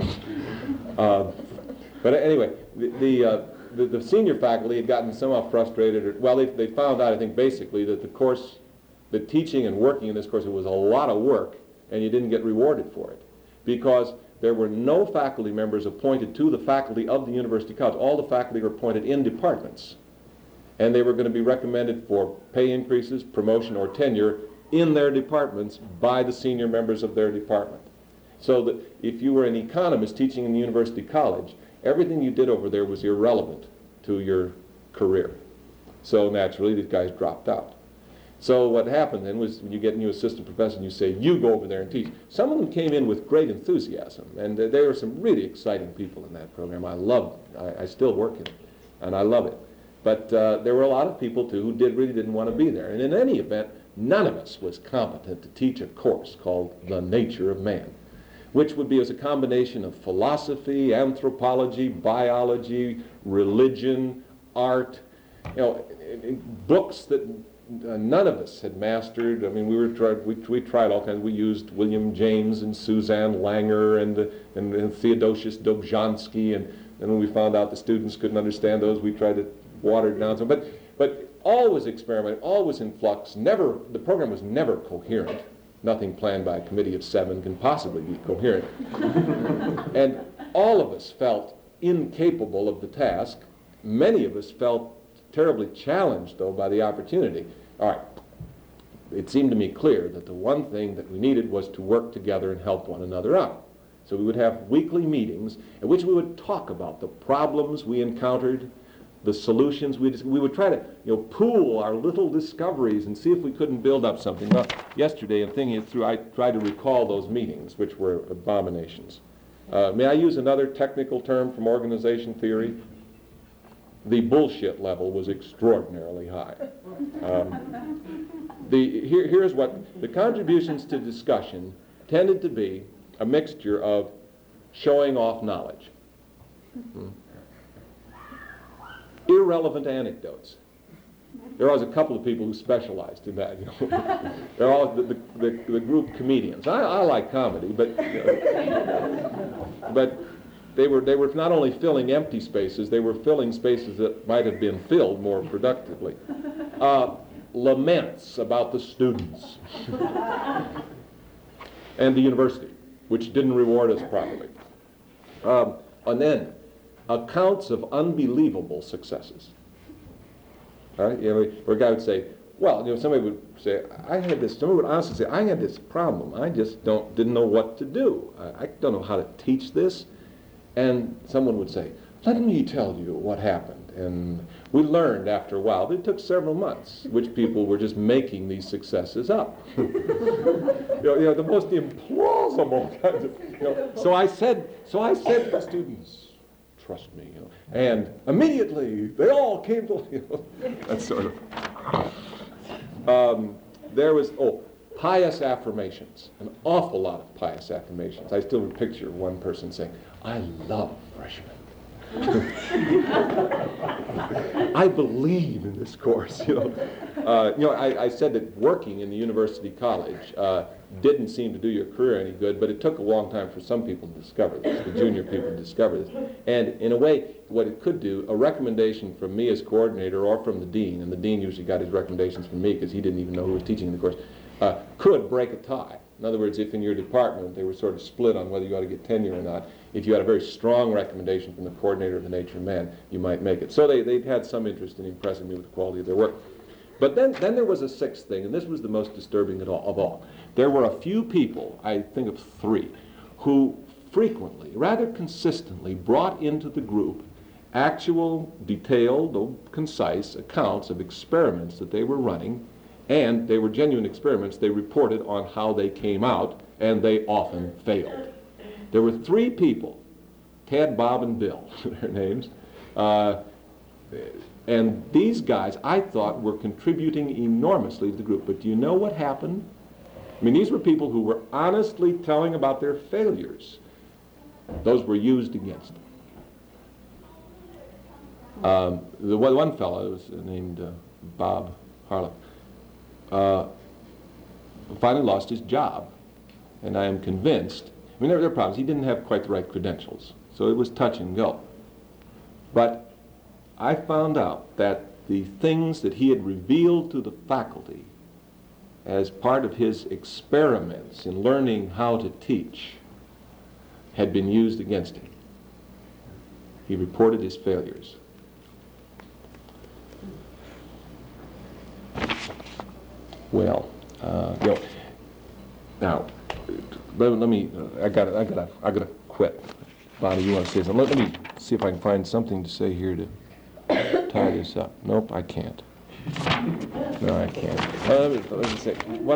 But anyway, the senior faculty had gotten somewhat frustrated. They found out, I think, basically that the teaching and working in this course, it was a lot of work, and you didn't get rewarded for it, because there were no faculty members appointed to the faculty of the University College. All the faculty were appointed in departments, and they were going to be recommended for pay increases, promotion, or tenure in their departments by the senior members of their department. So that if you were an economist teaching in the University College, everything you did over there was irrelevant to your career. So naturally, these guys dropped out. So what happened then was, when you get a new assistant professor and you say, you go over there and teach. Some of them came in with great enthusiasm, and there were some really exciting people in that program. I love it. I still work in it, and I love it. But there were a lot of people, too, who really didn't want to be there. And in any event, none of us was competent to teach a course called The Nature of Man, which would be as a combination of philosophy, anthropology, biology, religion, art, books that none of us had mastered. I mean, we tried all kinds. We used William James and Suzanne Langer and Theodosius Dobzhansky, and when we found out the students couldn't understand those, we tried to water it down. So, but always experimenting, always in flux. The program was never coherent. Nothing planned by a committee of 7 can possibly be coherent. And all of us felt incapable of the task. Many of us felt terribly challenged, though, by the opportunity. All right. It seemed to me clear that the one thing that we needed was to work together and help one another out. So we would have weekly meetings in which we would talk about the problems we encountered, the solutions. We would try to pool our little discoveries and see if we couldn't build up something. Well, yesterday, in thinking it through, I tried to recall those meetings, which were abominations. May I use another technical term from organization theory? The bullshit level was extraordinarily high. Here's what the contributions to discussion tended to be: a mixture of showing off knowledge, irrelevant anecdotes. There was a couple of people who specialized in that. They're all the group comedians. I like comedy, but they were not only filling empty spaces, they were filling spaces that might have been filled more productively. Laments about the students and the university, which didn't reward us properly. And then accounts of unbelievable successes. All right? Where a guy would say, well, somebody would say, somebody would honestly say, I had this problem. I just didn't know what to do. I don't know how to teach this. And someone would say, let me tell you what happened. And we learned after a while that it took several months, which people were just making these successes up. The most implausible kinds of, So I said to the students, trust me, and immediately they all came to, that sort of. There was, pious affirmations, an awful lot of pious affirmations. I still picture one person saying, I love freshmen. I believe in this course. I said that working in the university college didn't seem to do your career any good, but it took a long time for some people to discover this, the junior people to discover this. And in a way, what it could do, a recommendation from me as coordinator or from the dean, and the dean usually got his recommendations from me because he didn't even know who was teaching the course, could break a tie. In other words, if in your department they were sort of split on whether you ought to get tenure or not, if you had a very strong recommendation from the coordinator of the Nature Man, you might make it. So they'd had some interest in impressing me with the quality of their work. But then there was a sixth thing, and this was the most disturbing of all. There were a few people, I think of 3, who frequently, rather consistently, brought into the group actual, detailed, though concise, accounts of experiments that they were running, and they were genuine experiments. They reported on how they came out, and they often failed. There were 3 people, Ted, Bob, and Bill, their names, and these guys, I thought, were contributing enormously to the group. But do you know what happened? I mean, these were people who were honestly telling about their failures. Those were used against them. The one fellow was named Bob Harlop. Finally lost his job, and I am convinced, I mean, there are problems. He didn't have quite the right credentials, so it was touch and go. But I found out that the things that he had revealed to the faculty as part of his experiments in learning how to teach had been used against him. He reported his failures. Well, now, let me. I gotta quit. Bonnie, you want to say something? Let me see if I can find something to say here to tie this up. Nope, I can't. No, I can't. Let me say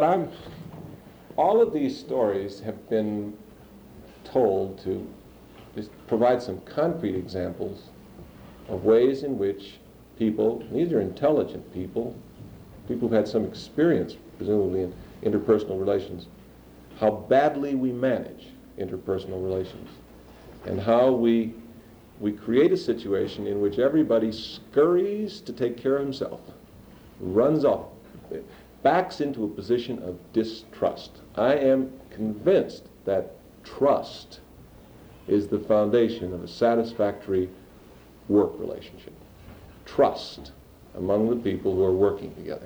all of these stories have been told to just provide some concrete examples of ways in which people, these are intelligent people who've had some experience, presumably, in interpersonal relations, how badly we manage interpersonal relations, and how we create a situation in which everybody scurries to take care of himself, runs off, backs into a position of distrust. I am convinced that trust is the foundation of a satisfactory work relationship. Trust among the people who are working together.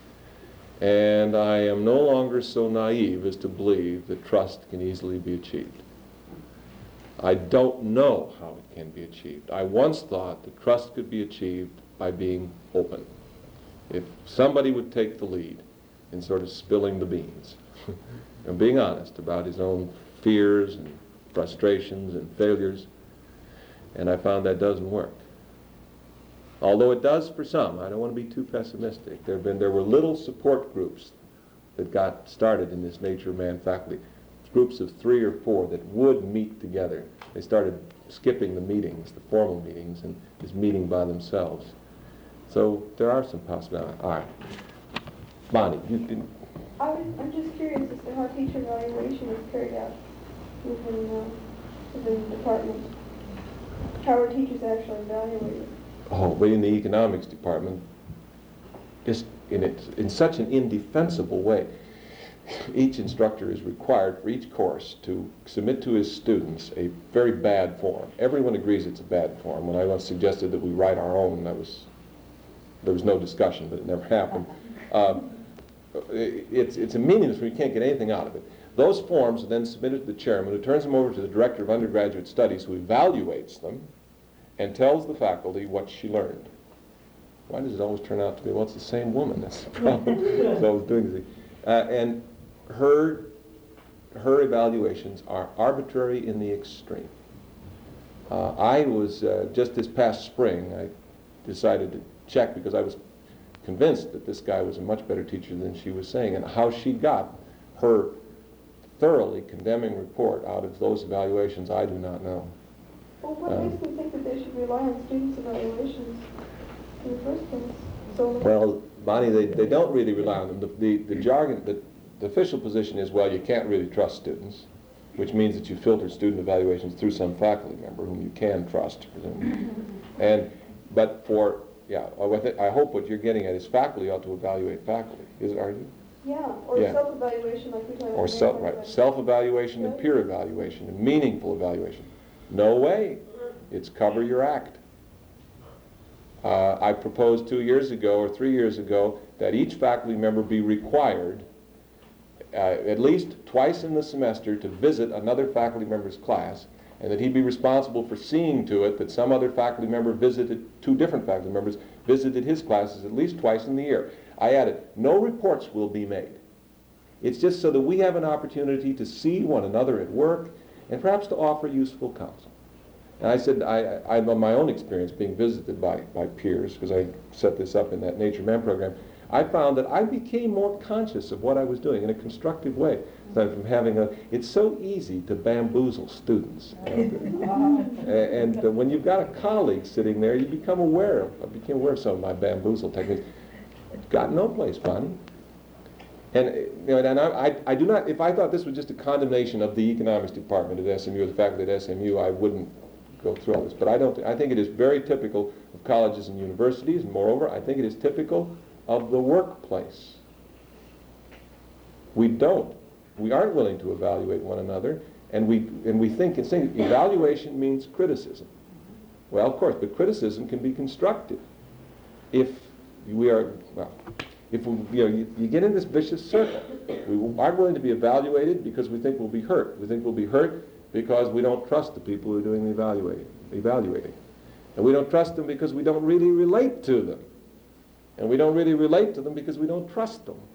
And I am no longer so naive as to believe that trust can easily be achieved. I don't know how it can be achieved. I once thought that trust could be achieved by being open. If somebody would take the lead in sort of spilling the beans and being honest about his own fears and frustrations and failures, and I found that doesn't work. Although it does for some. I don't want to be too pessimistic. There were little support groups that got started in this Nature Man faculty, groups of 3 or 4 that would meet together. They started skipping the meetings, the formal meetings, and just meeting by themselves. So there are some possibilities. All right. Bonnie, you can... I'm just curious as to how teacher evaluation is carried out within the department. How are teachers actually evaluated? Oh, but in the economics department, just in such an indefensible way. Each instructor is required for each course to submit to his students a very bad form. Everyone agrees it's a bad form. When I once suggested that we write our own, there was no discussion, but it never happened. It's a meaningless form. You can't get anything out of it. Those forms are then submitted to the chairman, who turns them over to the director of undergraduate studies, who evaluates them and tells the faculty what she learned. Why does it always turn out to be, well, it's the same woman? That's the problem. So I was doing the and her evaluations are arbitrary in the extreme. I was, just this past spring, I decided to check because I was convinced that this guy was a much better teacher than she was saying, and how she got her thoroughly condemning report out of those evaluations, I do not know. Well, what makes them think that they should rely on students' evaluations in the first place? Well, Bonnie, they don't really rely on them. The jargon, the official position is, well, you can't really trust students, which means that you filter student evaluations through some faculty member whom you can trust, presumably. I hope what you're getting at is faculty ought to evaluate faculty. Are you? Yeah, or self-evaluation like we talked about. Or self-evaluation and peer evaluation and meaningful evaluation. No way. It's cover your act. I proposed 2 years ago or 3 years ago that each faculty member be required at least twice in the semester to visit another faculty member's class, and that he'd be responsible for seeing to it that some other faculty member visited, two different faculty members visited his classes at least twice in the year. I added, no reports will be made. It's just so that we have an opportunity to see one another at work and perhaps to offer useful counsel. And I said, I know my own experience being visited by peers, because I set this up in that Nature Men program, I found that I became more conscious of what I was doing in a constructive way. From having it's so easy to bamboozle students. And when you've got a colleague sitting there, you become aware I became aware of some of my bamboozle techniques. Got no place, Bonnie. And, and I do not, if I thought this was just a condemnation of the economics department at SMU, or the faculty at SMU, I wouldn't go through all this. But I think it is very typical of colleges and universities, and moreover, I think it is typical of the workplace. We aren't willing to evaluate one another, and we think evaluation means criticism. Well, of course, but criticism can be constructive. If we are, well, if we, you get in this vicious circle. We aren't willing to be evaluated because we think we'll be hurt. We think we'll be hurt because we don't trust the people who are doing the evaluating. And we don't trust them because we don't really relate to them. And we don't really relate to them because we don't trust them.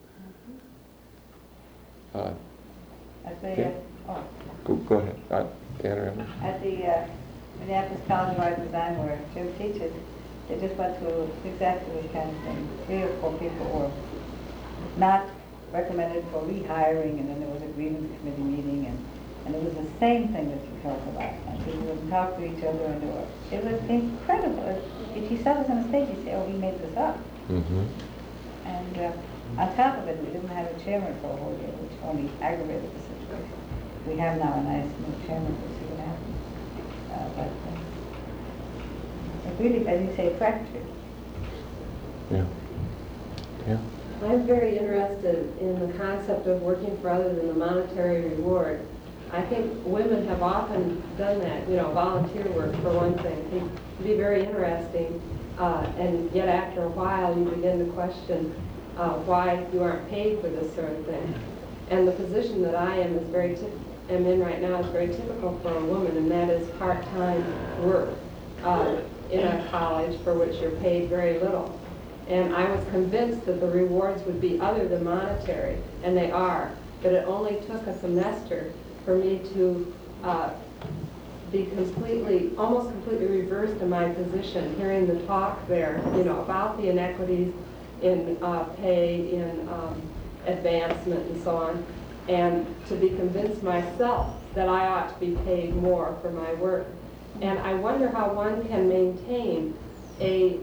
At the, okay. Go ahead. At the Minneapolis College of Art and Design, where Jim teaches, they just went through exactly this kind of thing. 3 or 4 people were not recommended for rehiring, and then there was a grievance committee meeting, and it was the same thing that you talked about. And people wouldn't talk to each other, and it was incredible. If you saw this on the stage, you'd say, oh, he made this up. Mm-hmm. And on top of it, we didn't have a chairman for a whole year, which only aggravated the situation. We have now a nice new chairman, we'll see what happens. But it really, as you say, fractured. Yeah. Yeah. I'm very interested in the concept of working for other than the monetary reward. I think women have often done that, volunteer work for one thing. It can be very interesting, and yet after a while you begin to question why you aren't paid for this sort of thing. And the position that I am in right now is very typical for a woman, and that is part-time work in a college for which you're paid very little. And I was convinced that the rewards would be other than monetary, and they are. But it only took a semester for me to be almost completely reversed in my position, hearing the talk there, about the inequities in pay, in advancement, and so on, and to be convinced myself that I ought to be paid more for my work. And I wonder how one can maintain a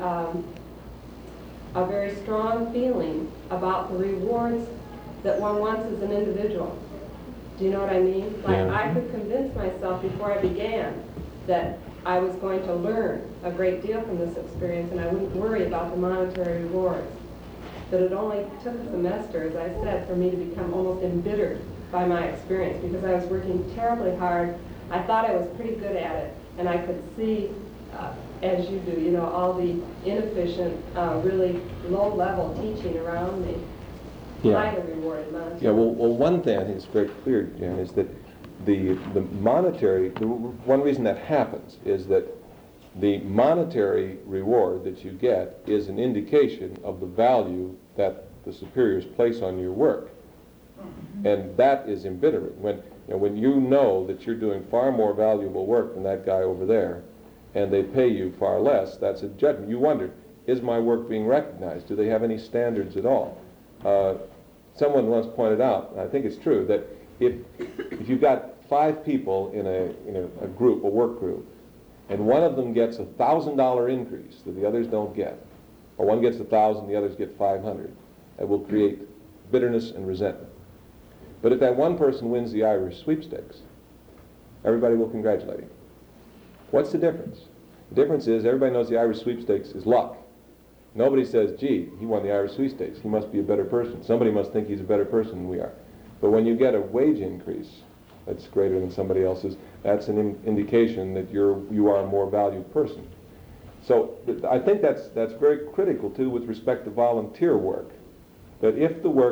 very strong feeling about the rewards that one wants as an individual. Do you know what I mean? Like, yeah. I could convince myself before I began that I was going to learn a great deal from this experience, and I wouldn't worry about the monetary rewards. But it only took a semester, as I said, for me to become almost embittered by my experience, because I was working terribly hard. I thought I was pretty good at it, and I could see, as you do, all the inefficient, really low-level teaching around me. Yeah. Highly rewarded monetary. Yeah, well, one thing I think is very clear, Jan, is that the monetary, one reason that happens is that the monetary reward that you get is an indication of the value that the superiors place on your work. And that is embittering. When you know that you're doing far more valuable work than that guy over there, and they pay you far less, that's a judgment. You wonder, is my work being recognized? Do they have any standards at all? Someone once pointed out, and I think it's true, that if you've got 5 people in a group, a work group, and one of them gets a $1,000 increase that the others don't get, or one gets 1,000, the others get 500, that will create bitterness and resentment. But if that one person wins the Irish sweepstakes, everybody will congratulate him. What's the difference? The difference is everybody knows the Irish sweepstakes is luck. Nobody says, gee, he won the Irish sweepstakes. He must be a better person. Somebody must think he's a better person than we are. But when you get a wage increase that's greater than somebody else's, that's an indication that you are a more valued person. So I think that's very critical, too, with respect to volunteer work. That if the work,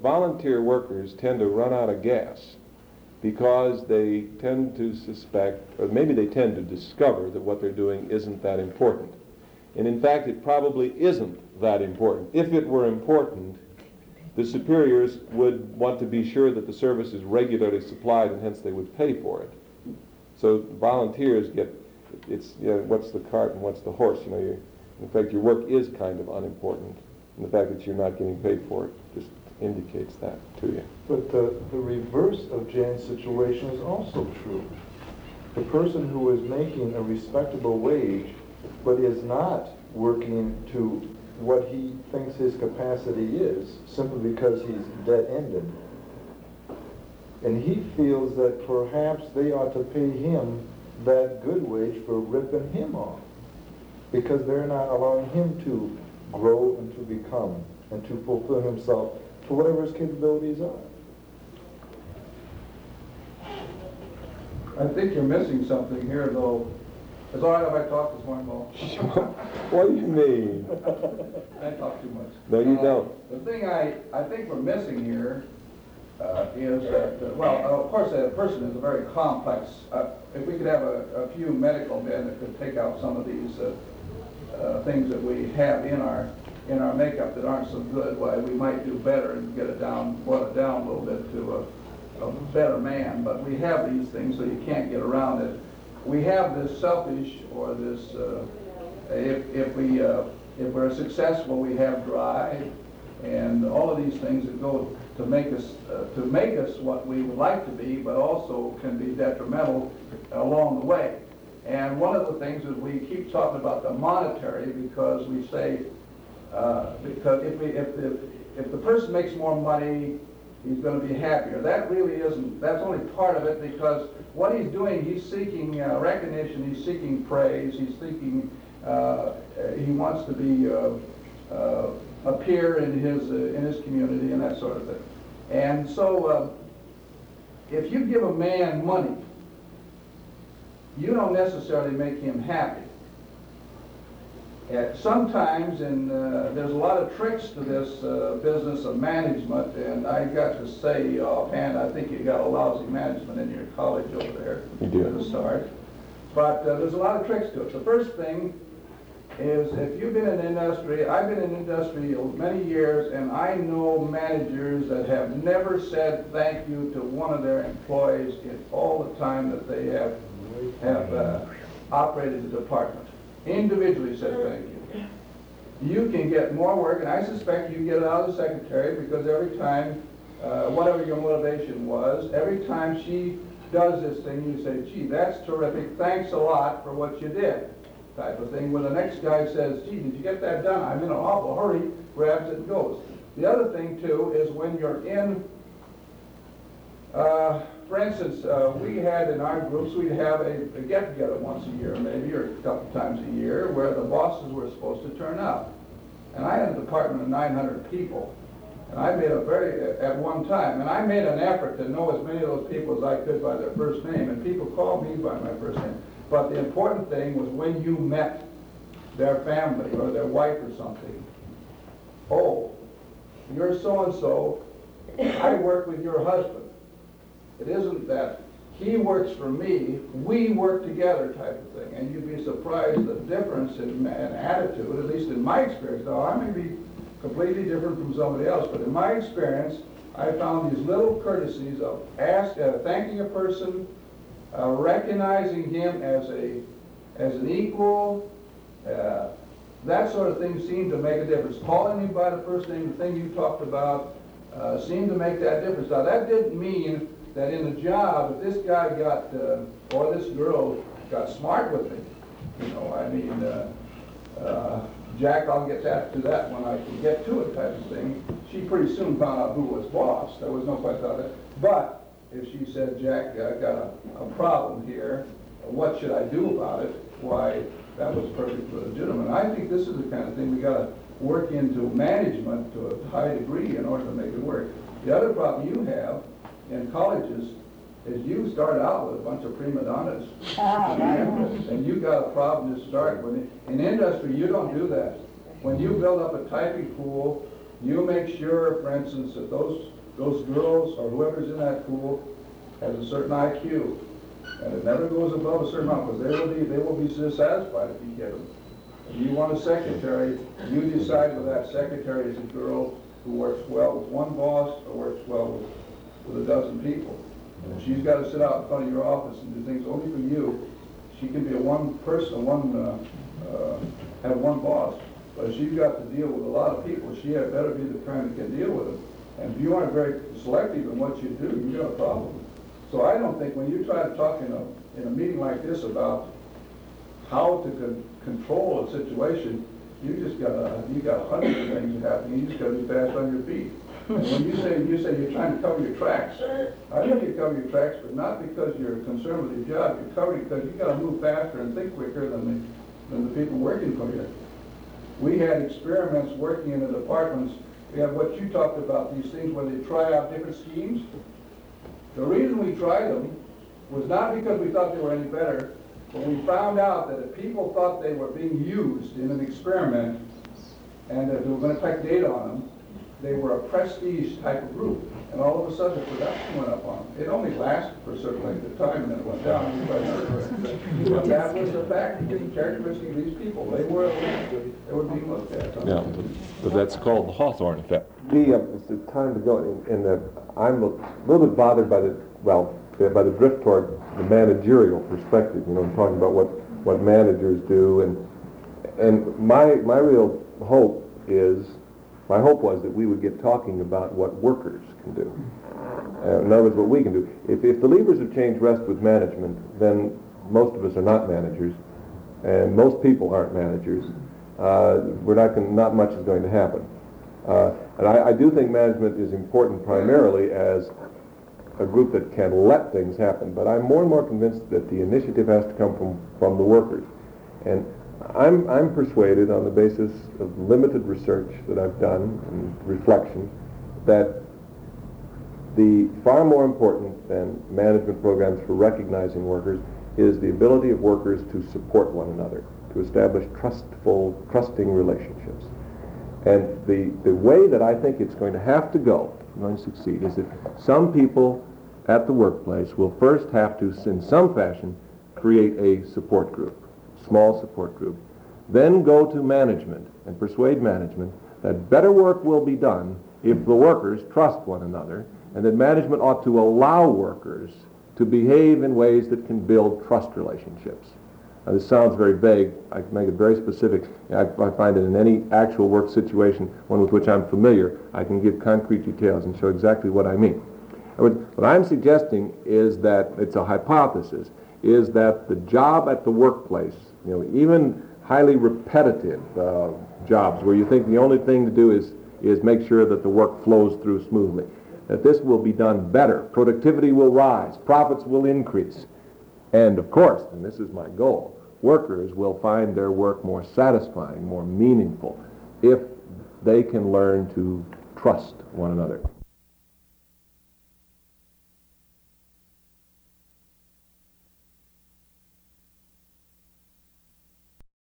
volunteer workers tend to run out of gas because they tend to suspect, or maybe they tend to discover, that what they're doing isn't that important. And in fact, it probably isn't that important. If it were important, the superiors would want to be sure that the service is regularly supplied, and hence they would pay for it. So volunteers get, it's, you know, what's the cart and what's the horse? You know, in fact, your work is kind of unimportant. And the fact that you're not getting paid for it just indicates that to you. But the reverse of Jan's situation is also true. The person who is making a respectable wage but is not working to what he thinks his capacity is, simply because he's dead-ended. And he feels that perhaps they ought to pay him that good wage for ripping him off, because they're not allowing him to grow and to become and to fulfill himself to whatever his capabilities are. I think you're missing something here, though. It's all right if I talk this morning, Mo. What do you mean? I talk too much. No, you don't. The thing I think we're missing here is that, well, of course, a person is a very complex. If we could have a few medical men that could take out some of these things that we have in our makeup that aren't so good, why we might do better and get it down, boil it down a little bit to a better man. But we have these things, so you can't get around it. We have this selfish, or this, if we're successful, we have drive, and all of these things that go to make us what we would like to be, but also can be detrimental along the way. And one of the things is we keep talking about the monetary, because we say, because if the person makes more money, he's going to be happier. That really isn't, that's only part of it, because what he's doing, he's seeking recognition, he's seeking praise, he's seeking, he wants to be, appear in his community and that sort of thing. And so, if you give a man money, you don't necessarily make him happy. Sometimes, and there's a lot of tricks to this business of management, and I got to say offhand, I think you got a lousy management in your college over there at the start. But there's a lot of tricks to it. The first thing is, if you've been in industry, I've been in industry many years, and I know managers that have never said thank you to one of their employees in all the time that they have operated the department. Individually said thank you. You can get more work, and I suspect you get it out of the secretary, because every time, whatever your motivation was, every time she does this thing, you say, gee, that's terrific, thanks a lot for what you did, type of thing. When the next guy says, gee, did you get that done? I'm in an awful hurry, grabs it and goes. The other thing, too, is when you're in, for instance, we had in our groups, we'd have a get-together once a year, maybe, or a couple times a year, where the bosses were supposed to turn up. And I had a department of 900 people, and I made at one time, and I made an effort to know as many of those people as I could by their first name, and people called me by my first name. But the important thing was when you met their family or their wife or something, oh, you're so-and-so, I work with your husband. It isn't that he works for me, we work together type of thing. And you'd be surprised the difference in attitude, at least in my experience. Now, I may be completely different from somebody else, but in my experience, I found these little courtesies of thanking a person, recognizing him as an equal, that sort of thing seemed to make a difference. Calling him by the first name, the thing you talked about, seemed to make that difference. Now, that didn't mean that in the job, if this guy got, or this girl got smart with me, you know, I mean, Jack, I'll get to that when I can get to it type of thing. She pretty soon found out who was boss. There was no question about that. But if she said, Jack, I got a problem here, what should I do about it? Why, that was perfectly legitimate. I think this is the kind of thing we got to work into management to a high degree in order to make it work. The other problem you have in colleges is you start out with a bunch of prima donnas. And you got a problem to start with. In industry, you don't do that. When you build up a typing pool You make sure, for instance, that those girls or whoever's in that pool has a certain IQ, and it never goes above a certain amount, because they will be dissatisfied if you get them. If you want a secretary, you decide whether that secretary is a girl who works well with one boss or works well with a dozen people. And if she's got to sit out in front of your office and do things only for you, she can be a one person, have one boss. But if she's got to deal with a lot of people, she had better be the kind that can deal with them. And if you aren't very selective in what you do, you got a problem. So I don't think when you try to talk in a meeting like this about how to control a situation, you got hundreds of things happening. You just got to be fast on your feet. And when you say you're trying to cover your tracks, I know you cover your tracks, but not because you're concerned with your job. You're covering because you got to move faster and think quicker than the people working for you. We had experiments working in the departments. We have what you talked about, these things where they try out different schemes. The reason we tried them was not because we thought they were any better, but we found out that if people thought they were being used in an experiment and that we were going to collect data on them, they were a prestige type of group. And all of a sudden the production went up on them. It only lasted for a certain length of time and then it went down. But that was the fact, the characteristic of these people. They were being looked at. Yeah, but that's called the Hawthorne effect. It's time to go, and I'm a little bit bothered by by the drift toward the managerial perspective. You know, talking about what managers do, and my real hope is, my hope was that we would get talking about what workers can do. In other words, what we can do. If the levers of change rest with management, then most of us are not managers, and most people aren't managers. Not much is going to happen. And I do think management is important primarily as a group that can let things happen, but I'm more and more convinced that the initiative has to come from the workers. And I'm persuaded, on the basis of limited research that I've done and reflection, that the far more important than management programs for recognizing workers is the ability of workers to support one another, to establish trusting relationships. And the way that I think it's going to have to go, going to succeed, is that some people at the workplace will first have to, in some fashion, create a support group, small support group, then go to management and persuade management that better work will be done if the workers trust one another, and that management ought to allow workers to behave in ways that can build trust relationships. Now, this sounds very vague. I can make it very specific. I find that in any actual work situation, one with which I'm familiar, I can give concrete details and show exactly what I mean. What I'm suggesting is that, it's a hypothesis, is that the job at the workplace, you know, even highly repetitive jobs where you think the only thing to do is make sure that the work flows through smoothly, that this will be done better. Productivity will rise, profits will increase. And of course, and this is my goal, workers will find their work more satisfying, more meaningful, if they can learn to trust one another.